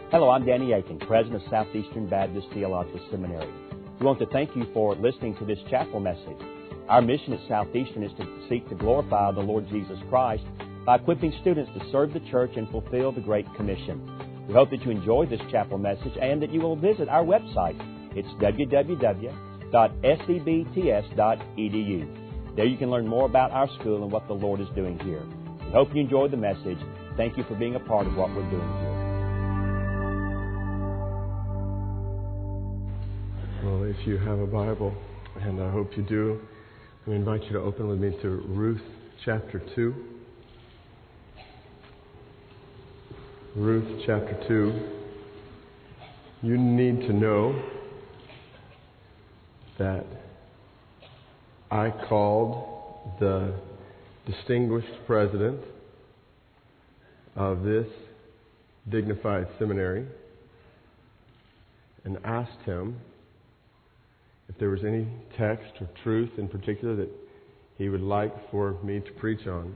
Hello, I'm Danny Aiken, President of Southeastern Baptist Theological Seminary. We want to thank you for listening to this chapel message. Our mission at Southeastern is to seek to glorify the Lord Jesus Christ by equipping students to serve the church and fulfill the Great Commission. We hope that you enjoy this chapel message and that you will visit our website. It's www.sebts.edu. There you can learn more about our school and what the Lord is doing here. We hope you enjoyed the message. Thank you for being a part of what we're doing here. Well, if you have a Bible, and I hope you do, we invite you to open with me to Ruth chapter 2. Ruth chapter 2. You need to know that I called the distinguished president of this dignified seminary and asked him if there was any text or truth in particular that he would like for me to preach on.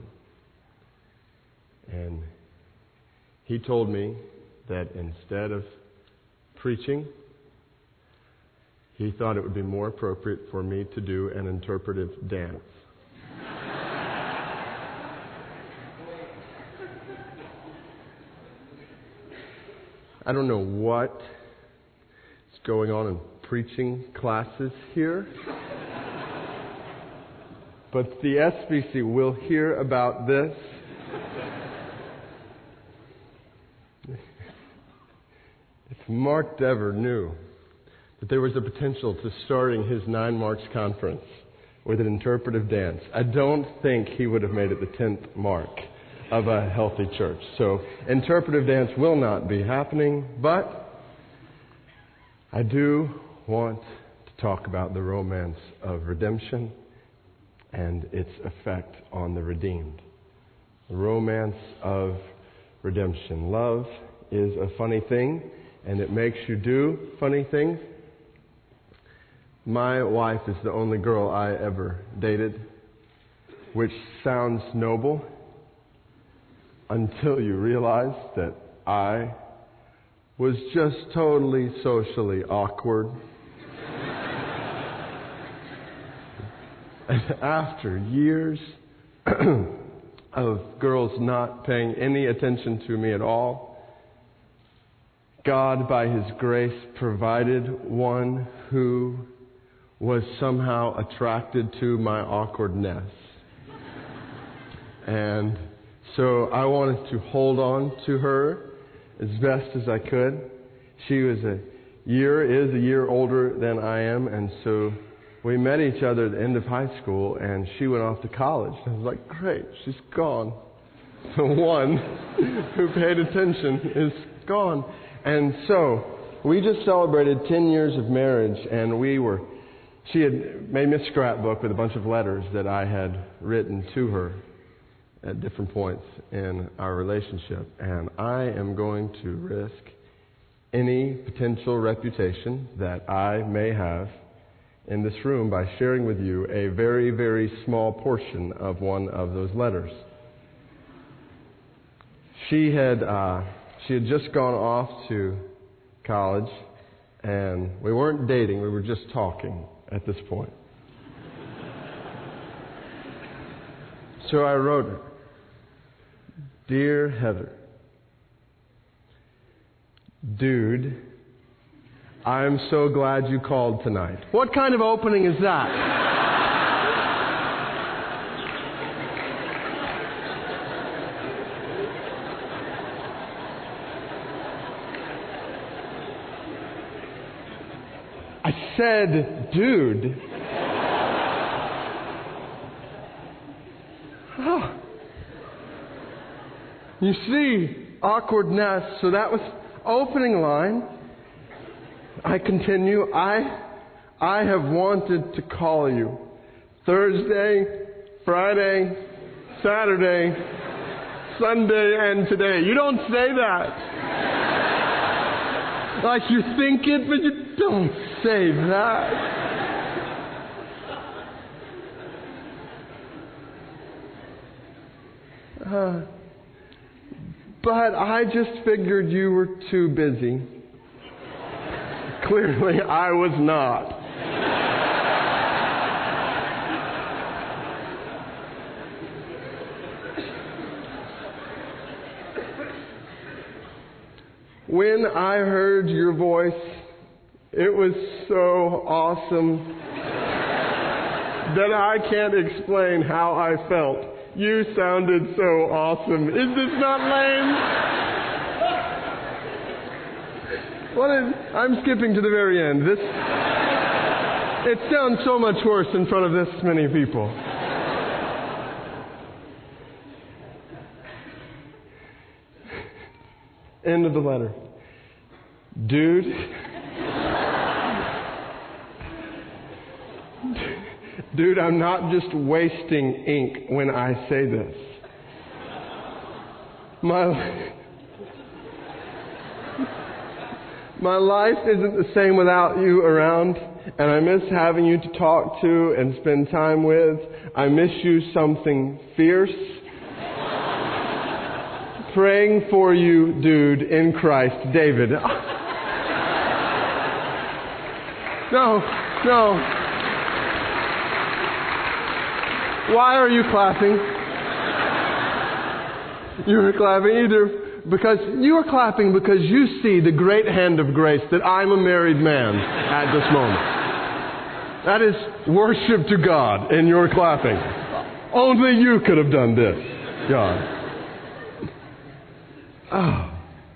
And he told me that instead of preaching, he thought it would be more appropriate for me to do an interpretive dance. I don't know what is going on in preaching classes here, but the SBC will hear about this. If Mark Dever knew that there was a potential to starting his 9 Marks conference with an interpretive dance, I don't think he would have made it the 10th mark of a healthy church. So interpretive dance will not be happening, but I do want to talk about the romance of redemption and its effect on the redeemed. The romance of redemption. Love is a funny thing, and it makes you do funny things. My wife is the only girl I ever dated, which sounds noble until you realize that I was just totally socially awkward. And after years of girls not paying any attention to me at all, God, by His grace, provided one who was somehow attracted to my awkwardness. And so I wanted to hold on to her as best as I could. She is a year older than I am, and so we met each other at the end of high school, and she went off to college. I was like, great, she's gone. The one who paid attention is gone. And so we just celebrated 10 years of marriage, and she had made me a scrapbook with a bunch of letters that I had written to her at different points in our relationship. And I am going to risk any potential reputation that I may have in this room by sharing with you a very, very small portion of one of those letters. She had just gone off to college, and we weren't dating, we were just talking at this point. So I wrote her, "Dear Heather, dude, I'm so glad you called tonight." What kind of opening is that? I said, dude. Oh. You see, awkwardness. So that was opening line. I continue. I have wanted to call you Thursday, Friday, Saturday, Sunday, and today. You don't say that. Like you think it, but you don't say that. But I just figured you were too busy. Clearly, I was not. When I heard your voice, it was so awesome that I can't explain how I felt. You sounded so awesome. Is this not lame? I'm skipping to the very end. It sounds so much worse in front of this many people. End of the letter. Dude, I'm not just wasting ink when I say this. My life isn't the same without you around, and I miss having you to talk to and spend time with. I miss you something fierce. Praying for you, dude, in Christ, David. No. Why are you clapping? You were clapping either because you are clapping because you see the great hand of grace that I'm a married man at this moment. That is worship to God in your clapping. Only you could have done this, God. Oh.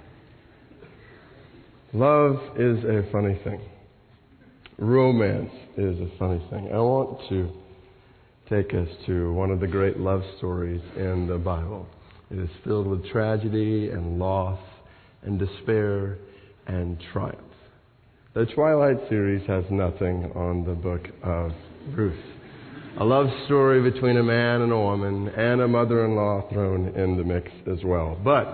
Love is a funny thing. Romance is a funny thing. I want to take us to one of the great love stories in the Bible. It is filled with tragedy and loss and despair and triumph. The Twilight series has nothing on the book of Ruth. A love story between a man and a woman and a mother-in-law thrown in the mix as well. But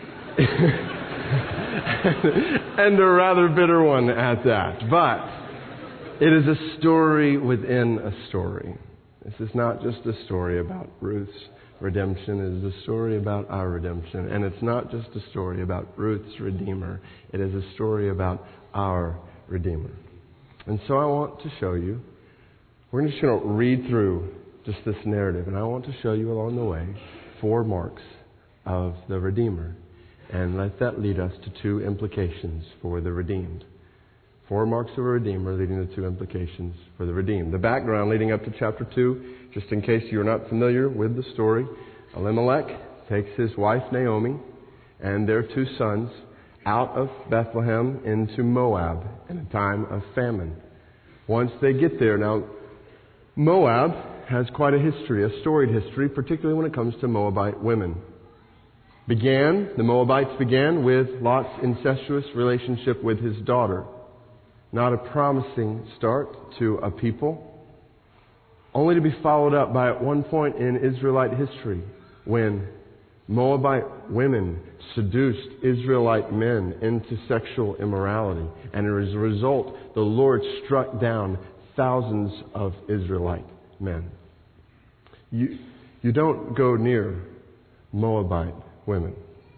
and a rather bitter one at that. But it is a story within a story. This is not just a story about Ruth's redemption. It is a story about our redemption. And it's not just a story about Ruth's Redeemer. It is a story about our Redeemer. And so I want to show you, we're just going to read through just this narrative. And I want to show you along the way 4 marks of the Redeemer. And let that lead us to 2 implications for the redeemed. 4 marks of a Redeemer leading to 2 implications for the redeemed. The background leading up to chapter 2, just in case you're not familiar with the story, Elimelech takes his wife Naomi and their 2 sons out of Bethlehem into Moab in a time of famine. Once they get there, now Moab has quite a history, a storied history, particularly when it comes to Moabite women. The Moabites began with Lot's incestuous relationship with his daughter. Not a promising start to a people, only to be followed up by at one point in Israelite history when Moabite women seduced Israelite men into sexual immorality. And as a result, the Lord struck down thousands of Israelite men. You don't go near Moabite women.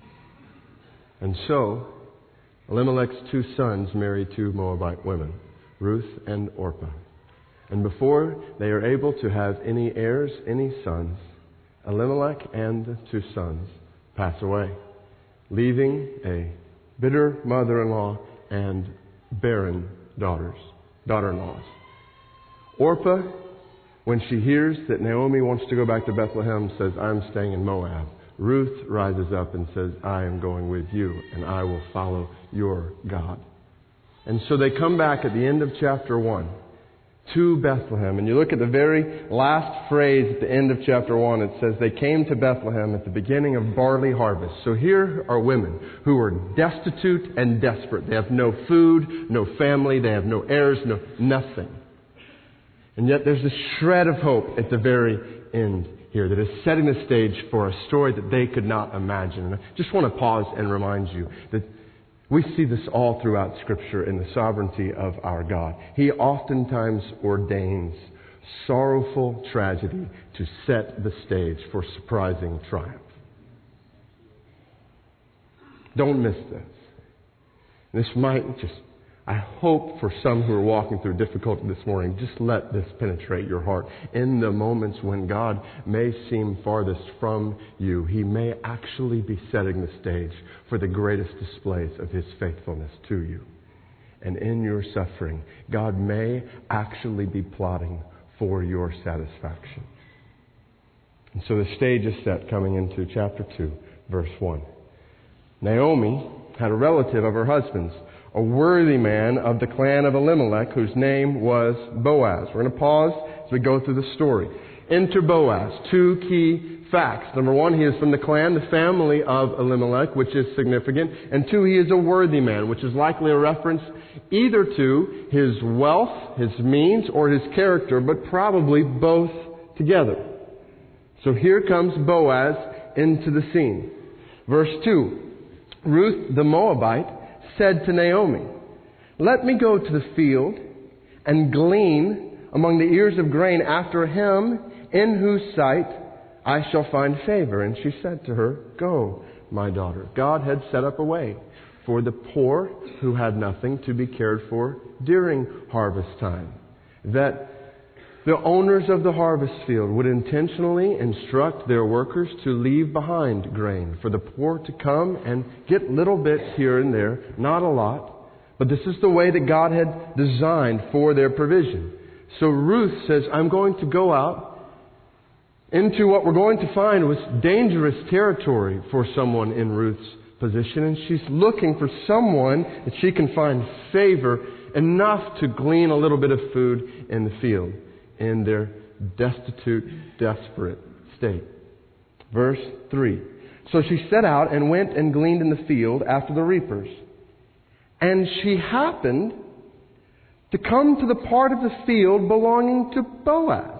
And so, Elimelech's 2 sons marry 2 Moabite women, Ruth and Orpah. And before they are able to have any heirs, any sons, Elimelech and the 2 sons pass away, leaving a bitter mother-in-law and barren daughter-in-laws. Orpah, when she hears that Naomi wants to go back to Bethlehem, says, I'm staying in Moab. Ruth rises up and says, I am going with you, and I will follow your God. And so they come back at the end of chapter 1 to Bethlehem. And you look at the very last phrase at the end of chapter 1. It says, they came to Bethlehem at the beginning of barley harvest. So here are women who are destitute and desperate. They have no food, no family, they have no heirs, nothing. And yet there's a shred of hope at the very end here that is setting the stage for a story that they could not imagine. And I just want to pause and remind you that we see this all throughout Scripture in the sovereignty of our God. He oftentimes ordains sorrowful tragedy to set the stage for surprising triumph. Don't miss this. This might just, I hope for some who are walking through difficulty this morning, just let this penetrate your heart. In the moments when God may seem farthest from you, He may actually be setting the stage for the greatest displays of His faithfulness to you. And in your suffering, God may actually be plotting for your satisfaction. And so the stage is set coming into chapter 2, verse 1. Naomi had a relative of her husband's, a worthy man of the clan of Elimelech, whose name was Boaz. We're going to pause as we go through the story. Enter Boaz. Two key facts. Number one, he is from the clan, the family of Elimelech, which is significant. And two, he is a worthy man, which is likely a reference either to his wealth, his means, or his character, but probably both together. So here comes Boaz into the scene. Verse 2, Ruth the Moabite said to Naomi, "Let me go to the field and glean among the ears of grain after him in whose sight I shall find favor." And she said to her, "Go, my daughter." God had set up a way for the poor who had nothing to be cared for during harvest time. That the owners of the harvest field would intentionally instruct their workers to leave behind grain for the poor to come and get little bits here and there, not a lot. But this is the way that God had designed for their provision. So Ruth says, I'm going to go out into what we're going to find was dangerous territory for someone in Ruth's position. And she's looking for someone that she can find favor enough to glean a little bit of food in the field in their destitute, desperate state. Verse 3. So she set out and went and gleaned in the field after the reapers. And she happened to come to the part of the field belonging to Boaz,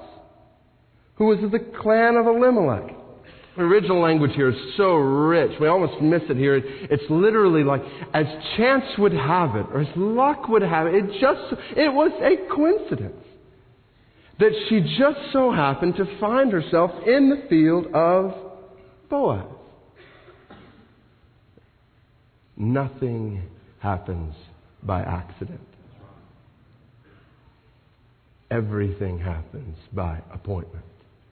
who was of the clan of Elimelech. The original language here is so rich. We almost miss it here. It's literally like, as chance would have it, or as luck would have it, it was a coincidence that she just so happened to find herself in the field of Boaz. Nothing happens by accident. Everything happens by appointment.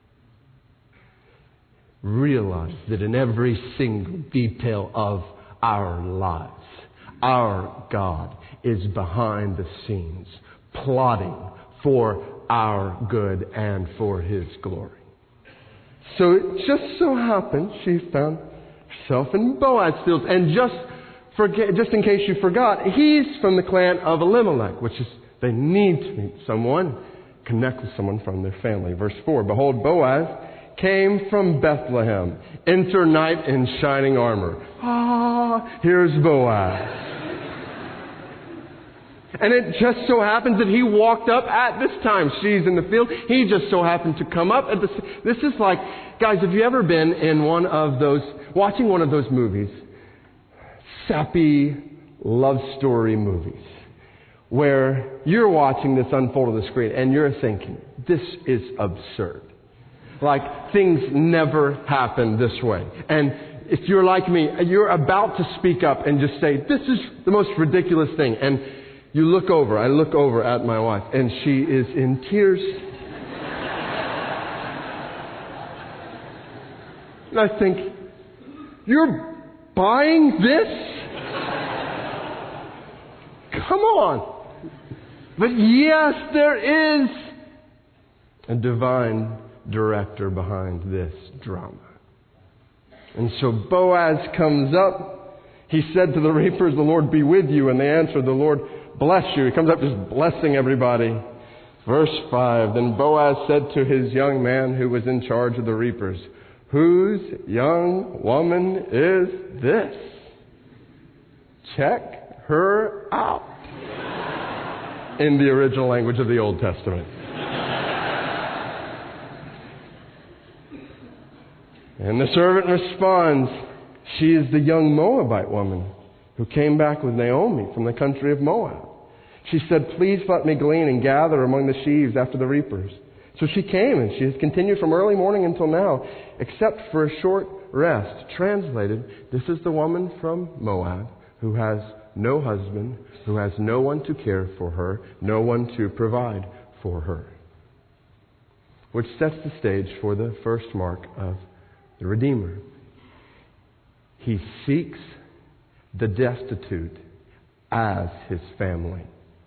Realize that in every single detail of our lives, our God is behind the scenes, plotting for our good and for His glory. So it just so happened she found herself in Boaz's fields. And just in case you forgot, he's from the clan of Elimelech, which is they need to meet someone, connect with someone from their family. Verse 4, Behold, Boaz came from Bethlehem. Enter knight in shining armor. Here's Boaz. And it just so happens that he walked up at this time. She's in the field. He just so happened to come up at this is like, guys, have you ever been in watching one of those movies, sappy love story movies, where you're watching this unfold on the screen and you're thinking, this is absurd. Like, things never happen this way. And if you're like me, you're about to speak up and just say, this is the most ridiculous thing. And I look over at my wife, and she is in tears. And I think, you're buying this? Come on. But yes, there is a divine director behind this drama. And so Boaz comes up. He said to the reapers, the Lord be with you. And they answered, the Lord bless you. He comes up just blessing everybody. Verse 5, Then Boaz said to his young man who was in charge of the reapers, Whose young woman is this? Check her out. In the original language of the Old Testament. And the servant responds, She is the young Moabite woman who came back with Naomi from the country of Moab. She said, Please let me glean and gather among the sheaves after the reapers. So she came, and she has continued from early morning until now, except for a short rest. Translated, this is the woman from Moab who has no husband, who has no one to care for her, no one to provide for her. Which sets the stage for the first mark of the Redeemer. He seeks the destitute as His family.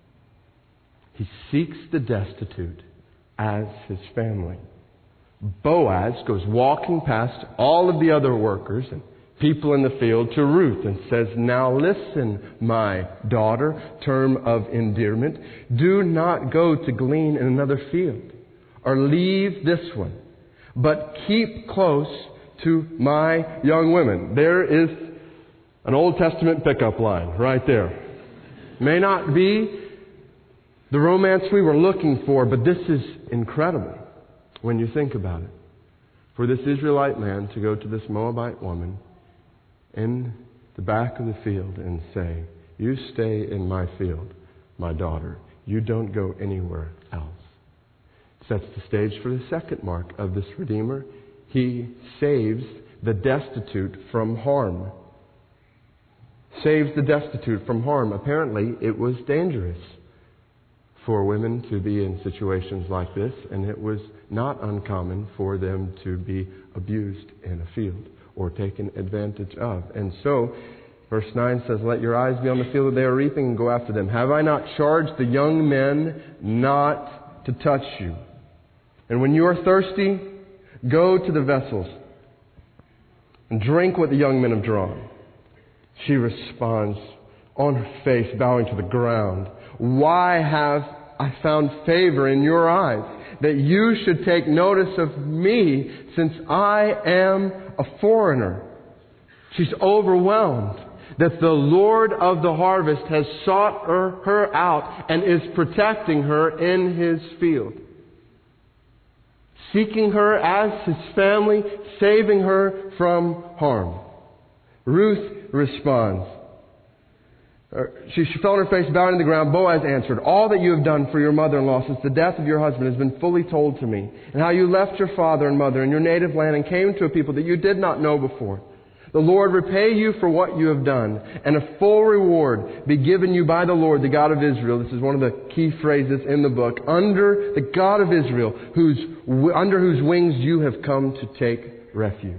He seeks the destitute as His family. Boaz goes walking past all of the other workers and people in the field to Ruth and says, "Now listen, my daughter," term of endearment, "do not go to glean in another field or leave this one, but keep close to my young women." There is an Old Testament pickup line right there. May not be the romance we were looking for, but this is incredible when you think about it. For this Israelite man to go to this Moabite woman in the back of the field and say, "You stay in my field, my daughter. You don't go anywhere else," sets the stage for the second mark of this Redeemer. He saves the destitute from harm. Saves the destitute from harm. Apparently, it was dangerous for women to be in situations like this, and it was not uncommon for them to be abused in a field or taken advantage of. And so, verse 9 says, "Let your eyes be on the field that they are reaping and go after them. Have I not charged the young men not to touch you? And when you are thirsty, go to the vessels and drink what the young men have drawn." She responds on her face, bowing to the ground, "Why have I found favor in your eyes, that you should take notice of me, since I am a foreigner?" She's overwhelmed that the Lord of the harvest has sought her out and is protecting her in His field. Seeking her as His family, saving her from harm. Ruth responds. She fell on her face, bowing to the ground. Boaz answered, "All that you have done for your mother-in-law since the death of your husband has been fully told to me, and how you left your father and mother and your native land and came to a people that you did not know before. The Lord repay you for what you have done, and a full reward be given you by the Lord, the God of Israel." This is one of the key phrases in the book. "Under the God of Israel, under whose wings you have come to take refuge."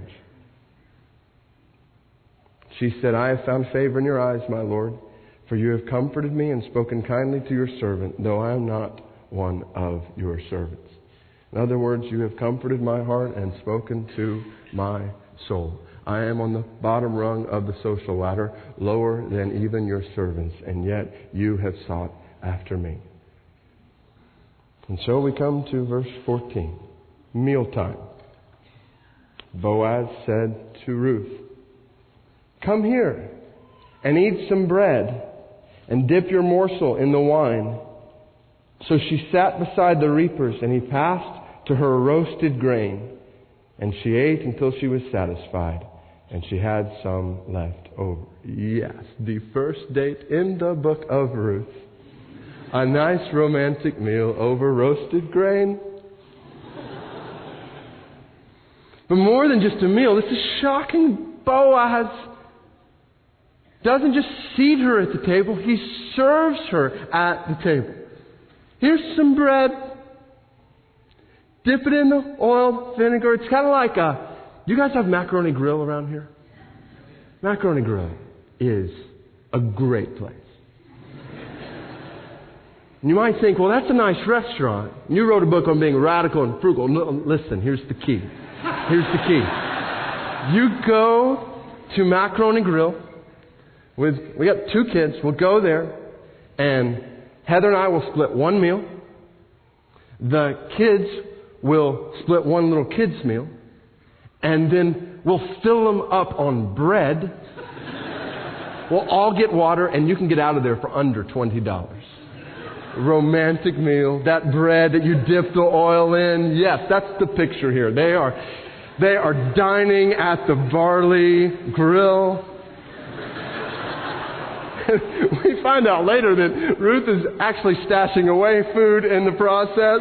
She said, "I have found favor in your eyes, my Lord, for you have comforted me and spoken kindly to your servant, though I am not one of your servants." In other words, you have comforted my heart and spoken to my soul. I am on the bottom rung of the social ladder, lower than even your servants, and yet you have sought after me. And so we come to verse 14, mealtime. Boaz said to Ruth, "Come here and eat some bread and dip your morsel in the wine." So she sat beside the reapers, and he passed to her roasted grain, and she ate until she was satisfied, and she had some left over. Yes, the first date in the book of Ruth. A nice romantic meal over roasted grain. But more than just a meal, this is shocking. Boaz doesn't just seat her at the table, he serves her at the table. Here's some bread. Dip it in the oil, vinegar. It's kind of like you guys have Macaroni Grill around here? Macaroni Grill is a great place. And you might think, well, that's a nice restaurant. You wrote a book on being radical and frugal. No, listen, here's the key. Here's the key. You go to Macaroni Grill. We got 2 kids. We'll go there, and Heather and I will split one meal. The kids will split one little kids' meal, and then we'll fill them up on bread. We'll all get water, and you can get out of there for under $20. Romantic meal. That bread that you dip the oil in. Yes, that's the picture here. They are dining at the Barley Grill. We find out later that Ruth is actually stashing away food in the process.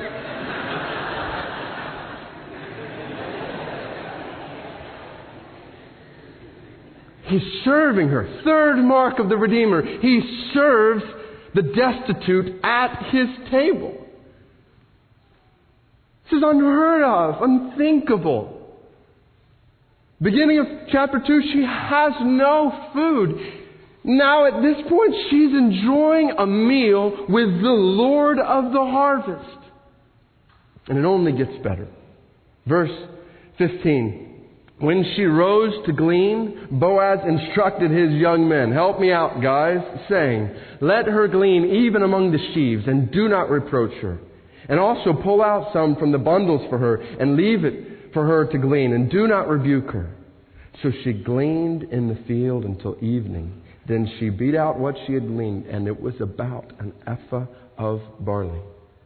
He's serving her. Third mark of the Redeemer. He serves the destitute at His table. This is unheard of, unthinkable. Beginning of chapter 2, she has no food. Now at this point, she's enjoying a meal with the Lord of the harvest. And it only gets better. Verse 15. When she rose to glean, Boaz instructed his young men, "Help me out, guys," saying, "Let her glean even among the sheaves, and do not reproach her. And also pull out some from the bundles for her, and leave it for her to glean, and do not rebuke her." So she gleaned in the field until evening. Then she beat out what she had gleaned, and it was about an ephah of barley.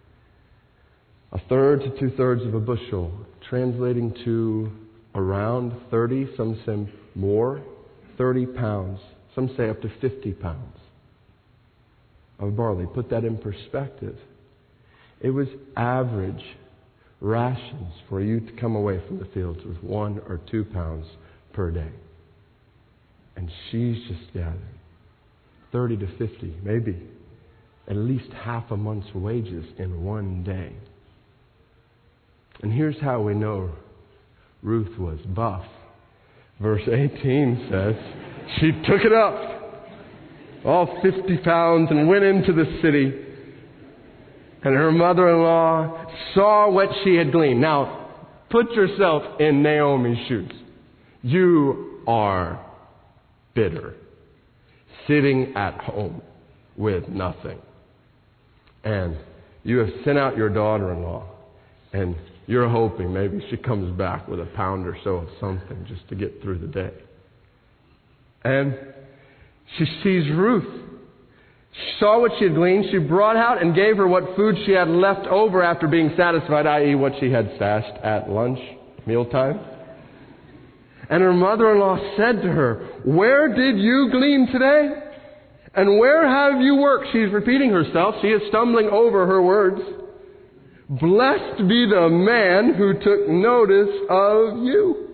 1/3 to 2/3 of a bushel, translating to around 30, some say more, 30 pounds. Some say up to 50 pounds of barley. Put that in perspective. It was average rations for you to come away from the fields with 1 or 2 pounds per day. And she's just gathered 30 to 50, maybe at least half a month's wages in one day. And here's how we know Ruth was buff. Verse 18 says, she took it up, all 50 pounds, and went into the city. And her mother-in-law saw what she had gleaned. Now, put yourself in Naomi's shoes. You are bitter, sitting at home with nothing. And you have sent out your daughter-in-law, and you're hoping maybe she comes back with a pound or so of something just to get through the day. And she sees Ruth. She saw what she had gleaned. She brought out and gave her what food she had left over after being satisfied, i.e. what she had stashed at lunch, mealtime. And her mother-in-law said to her, "Where did you glean today? And where have you worked?" She's repeating herself. She is stumbling over her words. "Blessed be the man who took notice of you."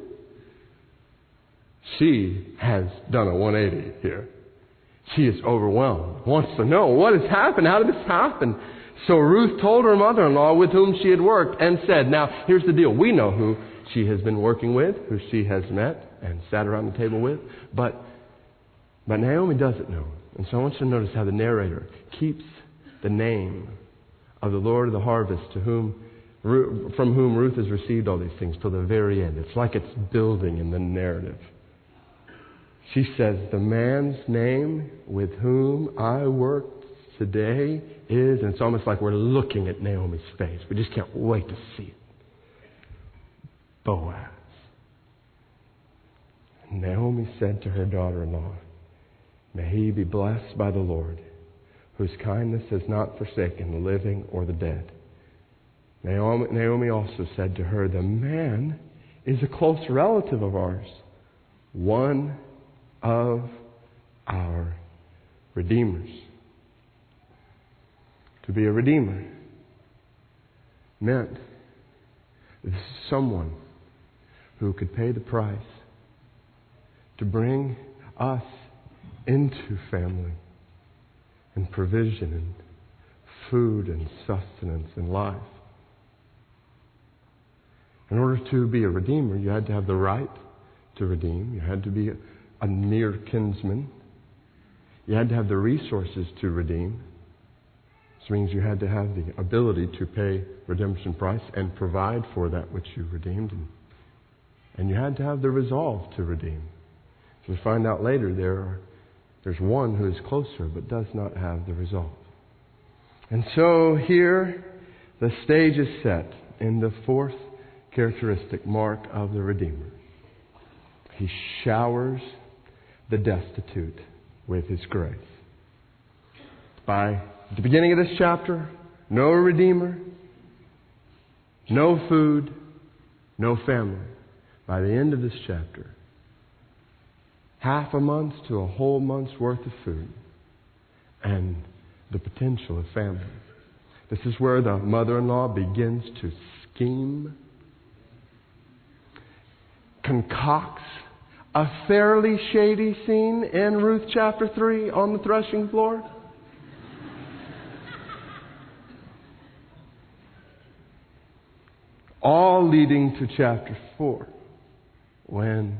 She has done a 180 here. She is overwhelmed, wants to know what has happened. How did this happen? So Ruth told her mother-in-law with whom she had worked and said, now here's the deal. We know who she has been working with, who she has met and sat around the table with. But Naomi doesn't know. And so I want you to notice how the narrator keeps the name of the Lord of the harvest from whom Ruth has received all these things till the very end. It's like it's building in the narrative. She says, the man's name with whom I worked today is, and it's almost like we're looking at Naomi's face. We just can't wait to see it. Boaz. And Naomi said to her daughter-in-law, "May he be blessed by the Lord, whose kindness has not forsaken the living or the dead." Naomi also said to her, "The man is a close relative of ours, one of our redeemers." To be a redeemer meant this is someone who could pay the price to bring us into family and provision and food and sustenance and life. In order to be a redeemer, you had to have the right to redeem. You had to be a near kinsman. You had to have the resources to redeem. This means you had to have the ability to pay redemption price and provide for that which you redeemed. And you had to have the resolve to redeem. As we find out later, there's one who is closer but does not have the resolve. And so here the stage is set in the fourth characteristic mark of the Redeemer. He showers the destitute with His grace. By the beginning of this chapter, no Redeemer, no food, no family. By the end of this chapter, half a month to a whole month's worth of food and the potential of family. This is where the mother-in-law begins to scheme, concocts a fairly shady scene in Ruth chapter 3 on the threshing floor? All leading to chapter 4, when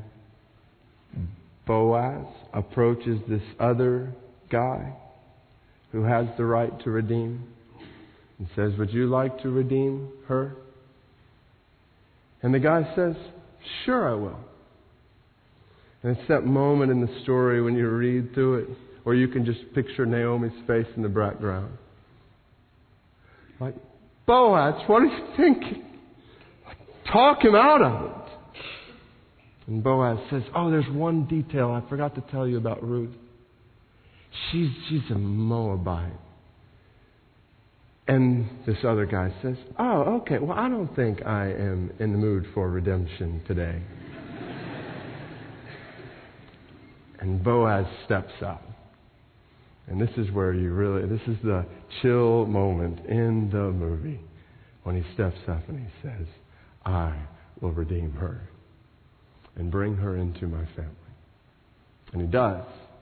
Boaz approaches this other guy who has the right to redeem and says, "Would you like to redeem her?" And the guy says, "Sure, I will." And it's that moment in the story when you read through it where you can just picture Naomi's face in the background. Like, "Boaz, what are you thinking? Talk him out of it." And Boaz says, "Oh, there's one detail I forgot to tell you about Ruth. She's a Moabite." And this other guy says, "Oh, okay, well, I don't think I am in the mood for redemption today." And Boaz steps up. And this is where this is the chill moment in the movie when he steps up and he says, "I will redeem her and bring her into my family." And he does.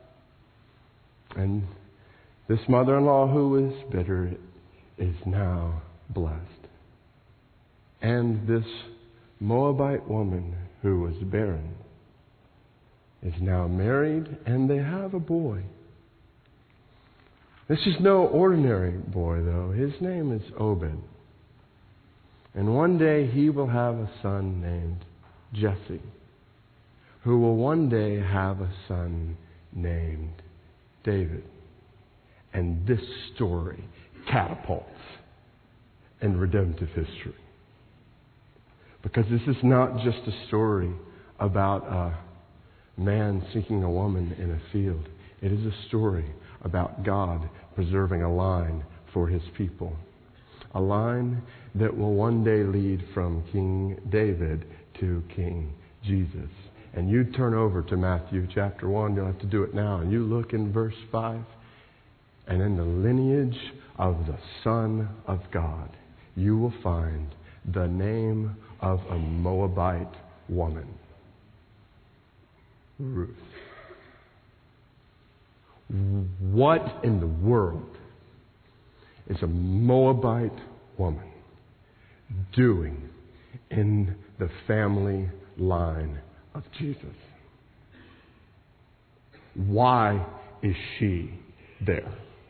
And this mother-in-law who was bitter is now blessed. And this Moabite woman who was barren is now married, and they have a boy. This is no ordinary boy, though. His name is Obed. And one day he will have a son named Jesse, who will one day have a son named David. And this story catapults in redemptive history. Because this is not just a story about a man seeking a woman in a field. It is a story about God preserving a line for His people. A line that will one day lead from King David to King Jesus. And you turn over to Matthew chapter 1. You'll have to do it now. And you look in verse 5. And in the lineage of the Son of God, you will find the name of a Moabite woman, Ruth. What in the world is a Moabite woman doing in the family line of Jesus? Why is she there?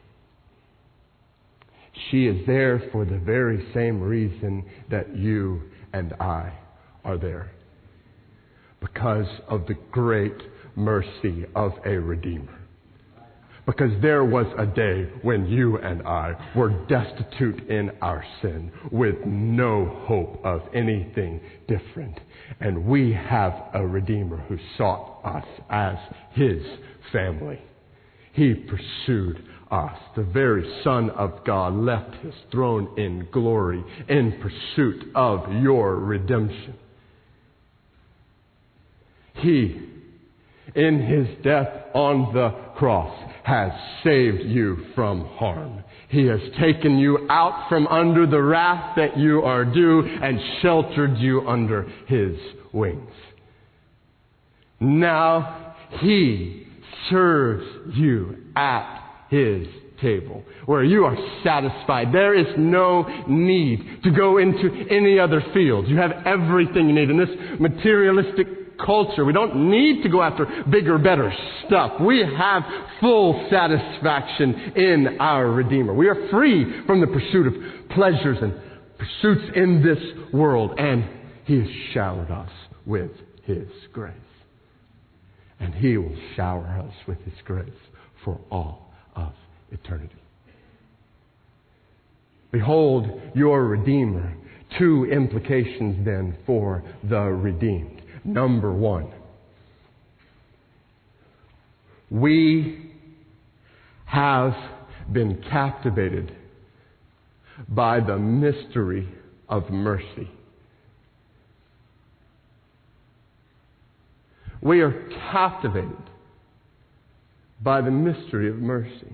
She is there for the very same reason that you and I are there. Because of the great mercy of a Redeemer. Because there was a day when you and I were destitute in our sin with no hope of anything different. And we have a Redeemer who sought us as His family. He pursued us. The very Son of God left His throne in glory in pursuit of your redemption. He, in His death on the cross, has saved you from harm. He has taken you out from under the wrath that you are due and sheltered you under His wings. Now He serves you at His table, where you are satisfied. There is no need to go into any other field. You have everything you need. In this materialistic culture, we don't need to go after bigger, better stuff. We have full satisfaction in our Redeemer. We are free from the pursuit of pleasures and pursuits in this world, and He has showered us with His grace. And He will shower us with His grace for all of eternity. Behold your Redeemer. Two implications then for the redeemed. Number one, we have been captivated by the mystery of mercy. We are captivated by the mystery of mercy.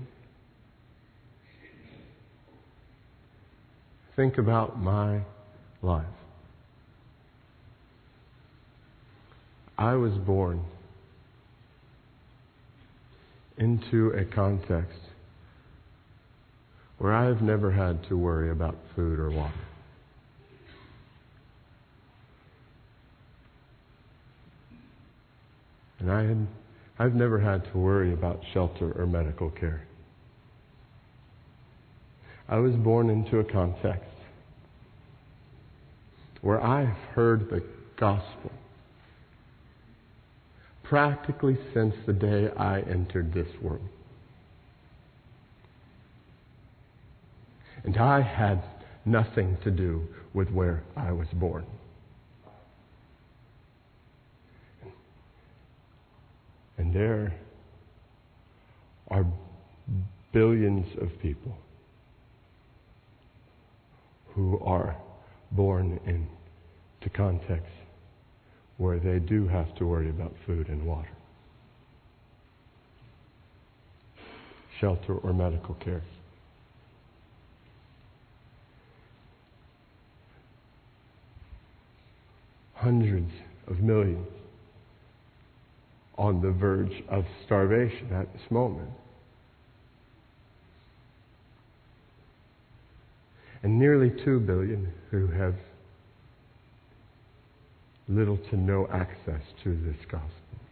Think about my life. I was born into a context where I have never had to worry about food or water. And I've never had to worry about shelter or medical care. I was born into a context where I've heard the gospel practically since the day I entered this world. And I had nothing to do with where I was born. And there are billions of people who are born into contexts where they do have to worry about food and water, shelter or medical care. Hundreds of millions on the verge of starvation at this moment. And nearly 2 billion who have little to no access to this gospel.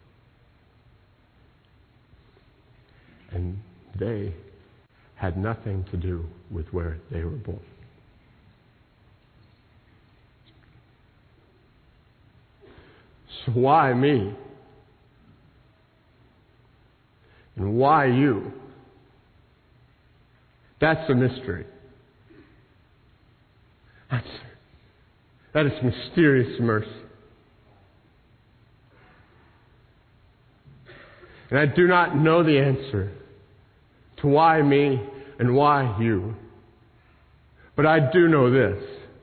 And they had nothing to do with where they were born. So why me? And why you? That's a mystery. That is mysterious mercy. And I do not know the answer to why me and why you. But I do know this.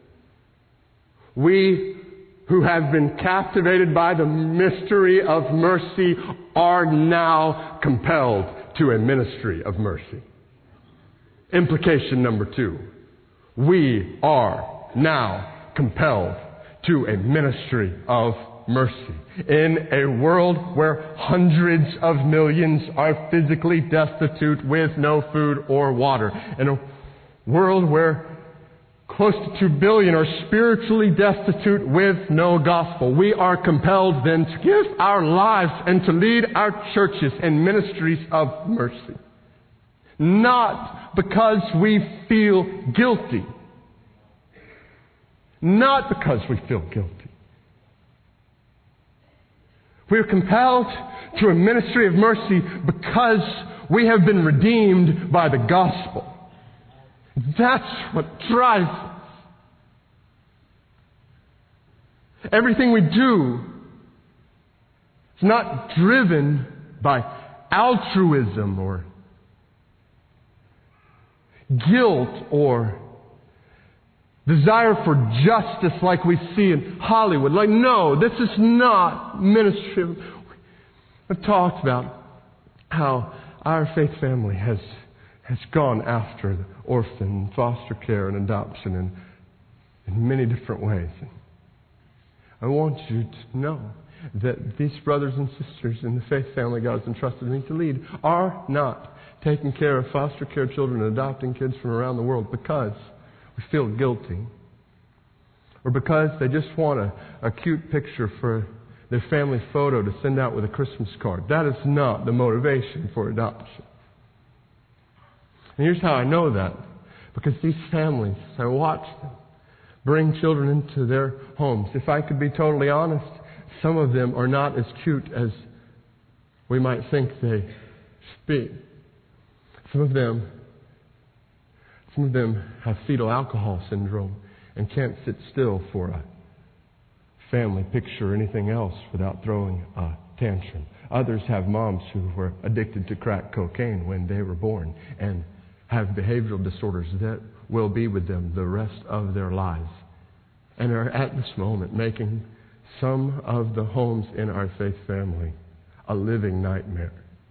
We who have been captivated by the mystery of mercy are now compelled to a ministry of mercy. Implication number 2. We are now compelled to a ministry of mercy. In a world where hundreds of millions are physically destitute with no food or water. In a world where close to 2 billion are spiritually destitute with no gospel. We are compelled then to give our lives and to lead our churches in ministries of mercy. Not because we feel guilty. Not because we feel guilty. We are compelled to a ministry of mercy because we have been redeemed by the gospel. That's what drives us. Everything we do is not driven by altruism or guilt or desire for justice like we see in Hollywood. Like, no, this is not ministry. I've talked about how our faith family has gone after the orphan, foster care, and adoption in many different ways. I want you to know that these brothers and sisters in the faith family God has entrusted me to lead are not taking care of foster care children and adopting kids from around the world because we feel guilty or because they just want a cute picture for their family photo to send out with a Christmas card. That is not the motivation for adoption. And here's how I know that. Because these families, I watch them bring children into their homes. If I could be totally honest, some of them are not as cute as we might think they should be. Some of them have fetal alcohol syndrome and can't sit still for a family picture or anything else without throwing a tantrum. Others have moms who were addicted to crack cocaine when they were born and have behavioral disorders that will be with them the rest of their lives and are at this moment making some of the homes in our faith family a living nightmare.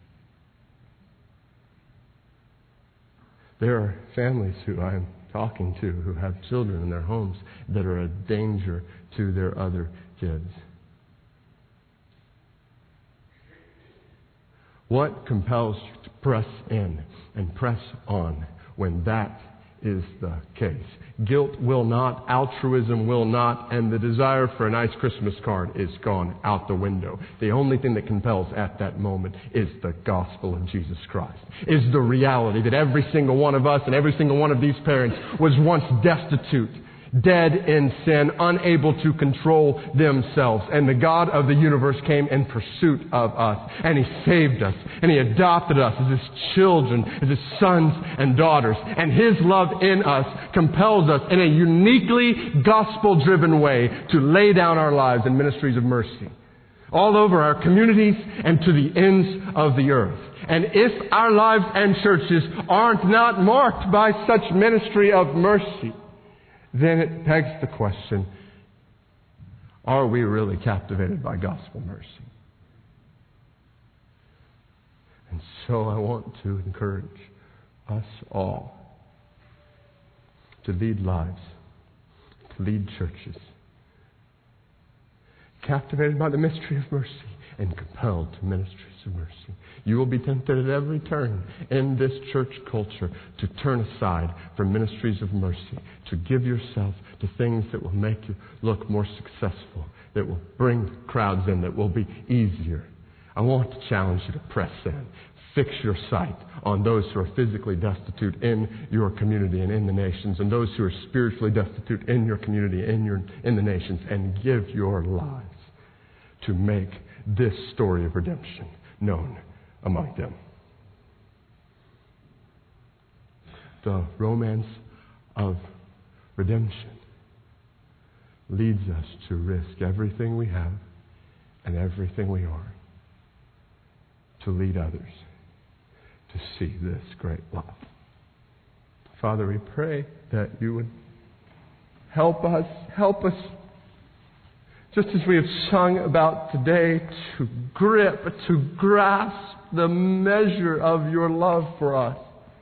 There are families who I am talking to who have children in their homes that are a danger to their other kids. What compels you to press in and press on when that is the case? Guilt will not, altruism will not, and the desire for a nice Christmas card is gone out the window. The only thing that compels at that moment is the gospel of Jesus Christ. Is the reality that every single one of us and every single one of these parents was once destitute, dead in sin, unable to control themselves. And the God of the universe came in pursuit of us. And He saved us. And He adopted us as His children, as His sons and daughters. And His love in us compels us in a uniquely gospel-driven way to lay down our lives in ministries of mercy all over our communities and to the ends of the earth. And if our lives and churches aren't not marked by such ministry of mercy, then it begs the question, are we really captivated by gospel mercy? And so I want to encourage us all to lead lives, to lead churches, captivated by the mystery of mercy and compelled to ministries of mercy. You will be tempted at every turn in this church culture to turn aside from ministries of mercy, to give yourself to things that will make you look more successful, that will bring crowds in, that will be easier. I want to challenge you to press in. Fix your sight on those who are physically destitute in your community and in the nations, and those who are spiritually destitute in your community and in the nations, and give your lives to make this story of redemption known among them. The romance of redemption leads us to risk everything we have and everything we are to lead others to see this great love. Father, we pray that you would help us, just as we have sung about today, to grip, to grasp the measure of your love for us.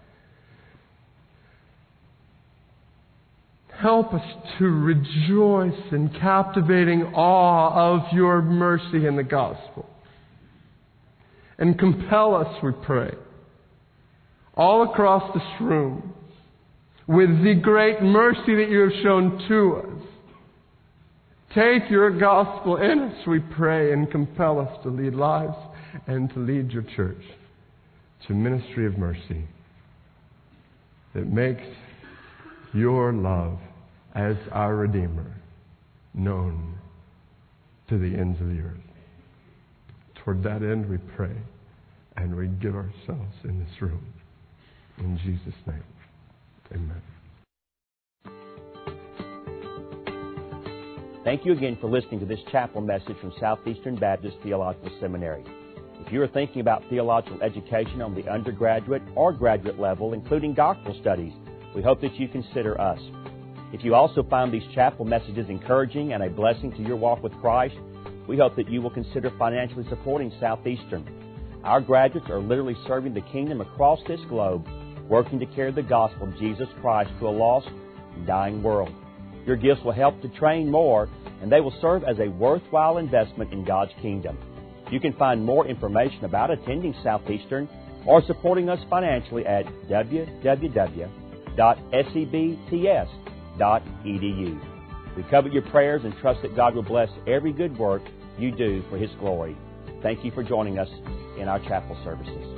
Help us to rejoice in captivating awe of your mercy in the gospel. And compel us, we pray, all across this room, with the great mercy that you have shown to us. Take your gospel in us, we pray, and compel us to lead lives and to lead your church to ministry of mercy that makes your love as our Redeemer known to the ends of the earth. Toward that end we pray, and we give ourselves in this room. In Jesus' name, amen. Thank you again for listening to this chapel message from Southeastern Baptist Theological Seminary. If you are thinking about theological education on the undergraduate or graduate level, including doctoral studies, we hope that you consider us. If you also find these chapel messages encouraging and a blessing to your walk with Christ, we hope that you will consider financially supporting Southeastern. Our graduates are literally serving the kingdom across this globe, working to carry the gospel of Jesus Christ to a lost and dying world. Your gifts will help to train more, and they will serve as a worthwhile investment in God's kingdom. You can find more information about attending Southeastern or supporting us financially at www.sebts.edu. We covet your prayers and trust that God will bless every good work you do for His glory. Thank you for joining us in our chapel services.